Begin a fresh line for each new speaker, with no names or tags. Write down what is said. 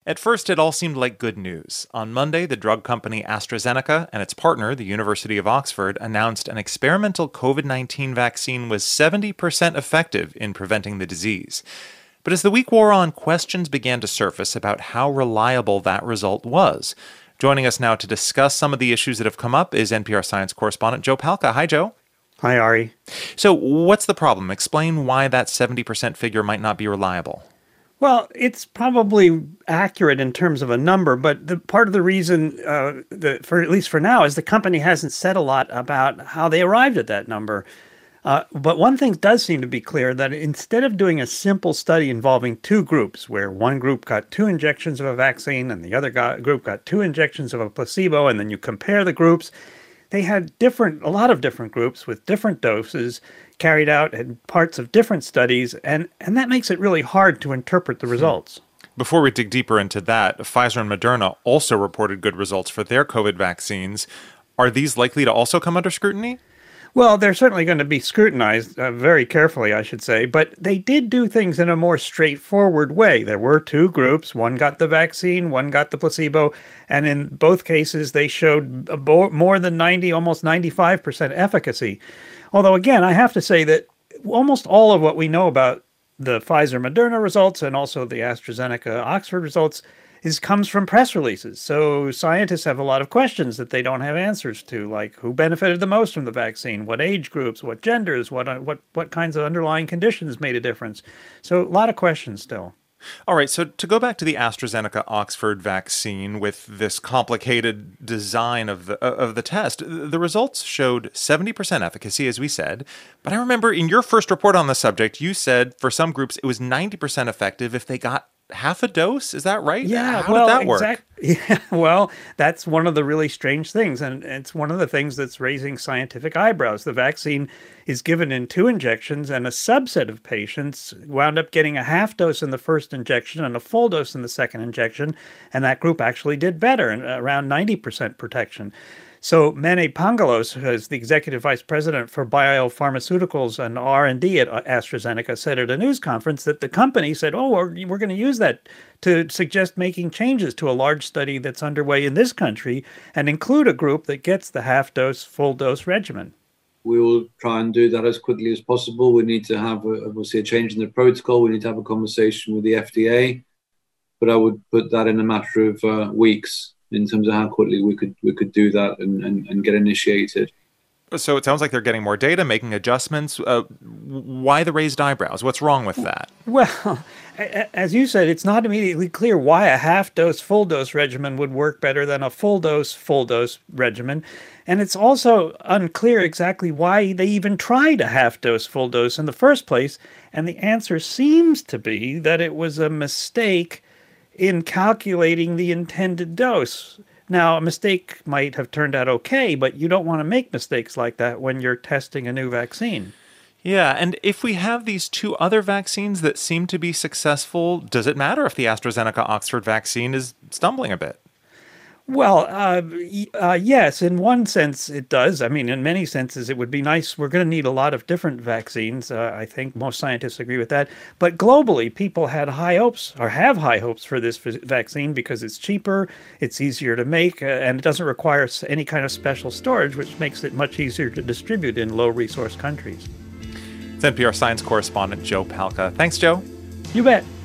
At first, it all seemed like good news. On Monday, the drug company AstraZeneca and its partner, the University of Oxford, announced an experimental COVID-19 vaccine was 70% effective in preventing the disease. But as the week wore on, questions began to surface about how reliable that result was. Joining us now to discuss some of the issues that have come up is NPR science correspondent Joe Palca. Hi, Joe.
Hi, Ari.
So what's the problem? Explain why that 70% figure might not be reliable.
Well, it's probably accurate in terms of a number, but the part of the reason, for at least for now, is the company hasn't said a lot about how they arrived at that number. But one thing does seem to be clear, that instead of doing a simple study involving two groups, where one group got 2 injections of a vaccine and the other group got 2 injections of a placebo, and then you compare the groups, they had a lot of different groups with different doses carried out in parts of different studies, and that makes it really hard to interpret the results.
Before we dig deeper into that, Pfizer and Moderna also reported good results for their COVID vaccines. Are these likely to also come under scrutiny?
Well, they're certainly going to be scrutinized very carefully, I should say, but they did do things in a more straightforward way. There were 2 groups. One got the vaccine, one got the placebo, and in both cases, they showed more than 90, almost 95% efficacy. Although, again, I have to say that almost all of what we know about the Pfizer-Moderna results and also the AstraZeneca-Oxford results comes from press releases. So scientists have a lot of questions that they don't have answers to, like who benefited the most from the vaccine, what age groups, what genders, what kinds of underlying conditions made a difference. So a lot of questions still.
All right, so to go back to the AstraZeneca-Oxford vaccine with this complicated design of the test, the results showed 70% efficacy, as we said. But I remember in your first report on the subject, you said for some groups it was 90% effective if they got half a dose. Is that right?
Yeah.
How did that work?
Yeah, well, that's one of the really strange things. And it's one of the things that's raising scientific eyebrows. The vaccine is given in 2 injections, and a subset of patients wound up getting a half dose in the first injection and a full dose in the second injection. And that group actually did better, around 90% protection. So Mene Pangalos, who is the executive vice president for biopharmaceuticals and R&D at AstraZeneca, said at a news conference that the company said, we're going to use that to suggest making changes to a large study that's underway in this country and include a group that gets the half-dose, full-dose regimen.
We will try and do that as quickly as possible. We need to have, obviously, a change in the protocol. We need to have a conversation with the FDA. But I would put that in a matter of weeks, in terms of how quickly we could do that and get initiated.
So it sounds like they're getting more data, making adjustments. Why the raised eyebrows? What's wrong with that?
Well, as you said, it's not immediately clear why a half-dose, full-dose regimen would work better than a full-dose regimen. And it's also unclear exactly why they even tried a half-dose, full-dose in the first place. And the answer seems to be that it was a mistake in calculating the intended dose. Now, a mistake might have turned out okay, but you don't want to make mistakes like that when you're testing a new vaccine.
Yeah, and if we have these 2 other vaccines that seem to be successful, does it matter if the AstraZeneca-Oxford vaccine is stumbling a bit?
Well, yes, in one sense it does. I mean, in many senses it would be nice. We're going to need a lot of different vaccines. I think most scientists agree with that. But globally, people had high hopes or have high hopes for this vaccine because it's cheaper, it's easier to make, and it doesn't require any kind of special storage, which makes it much easier to distribute in low-resource countries.
It's NPR science correspondent Joe Palca. Thanks, Joe.
You bet.